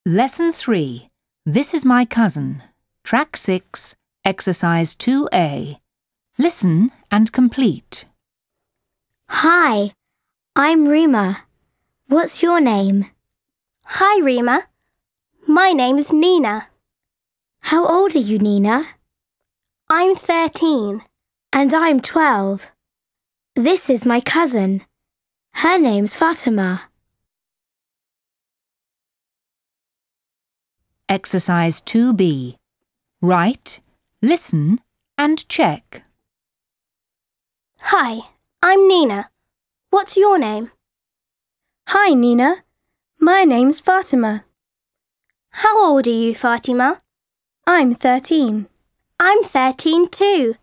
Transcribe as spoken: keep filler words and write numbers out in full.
Lesson three. This is my cousin. Track six, Exercise two A. Listen and complete. Hi, I'm Rima. What's your name? Hi, Rima. My name is Nina. How old are you, Nina? I'm thirteen. And I'm twelve. This is my cousin. Her name's Fatima. Exercise two B. Write, listen and check. Hi, I'm Nina. What's your name? Hi, Nina. My name's Fatima. How old are you, Fatima? I'm thirteen. I'm thirteen too.